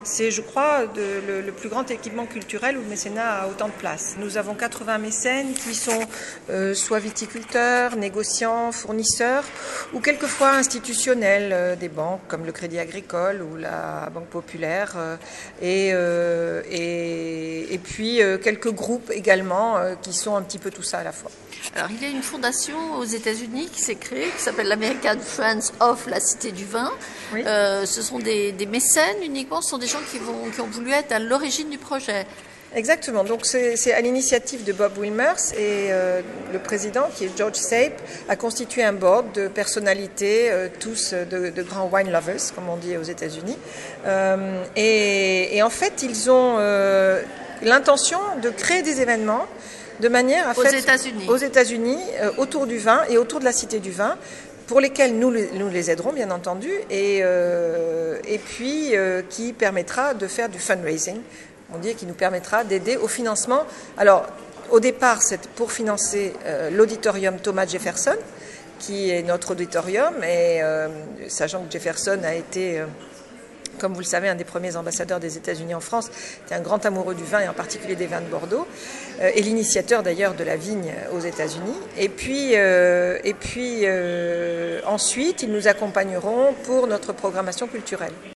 C'est, je crois, le plus grand équipement culturel où le mécénat a autant de place. Nous avons 80 mécènes qui sont soit viticulteurs, négociants, fournisseurs ou quelquefois institutionnels, des banques comme le Crédit Agricole ou la Banque Populaire et puis quelques groupes également qui sont un petit peu tout ça à la fois. Alors, il y a une fondation aux États-Unis qui s'est créée, qui s'appelle l'American Friends of la Cité du Vin. Oui. Ce sont des mécènes uniquement, ce sont des gens qui ont voulu être à l'origine du projet. Exactement, donc c'est à l'initiative de Bob Wilmers et le président, qui est George Sape, a constitué un board de personnalités, tous de grands wine lovers, comme on dit aux États-Unis. Et en fait, ils ont l'intention de créer des événements de manière à faire aux États-Unis autour du vin et autour de la Cité du Vin, pour lesquels nous les aiderons bien entendu, et puis qui permettra de faire du fundraising, on dit, qui nous permettra d'aider au financement. Alors au départ c'est pour financer l'auditorium Thomas Jefferson, qui est notre auditorium, et sachant que Jefferson a été comme vous le savez, un des premiers ambassadeurs des États-Unis en France, était un grand amoureux du vin et en particulier des vins de Bordeaux, et l'initiateur d'ailleurs de la vigne aux États-Unis. Et puis ensuite, ils nous accompagneront pour notre programmation culturelle.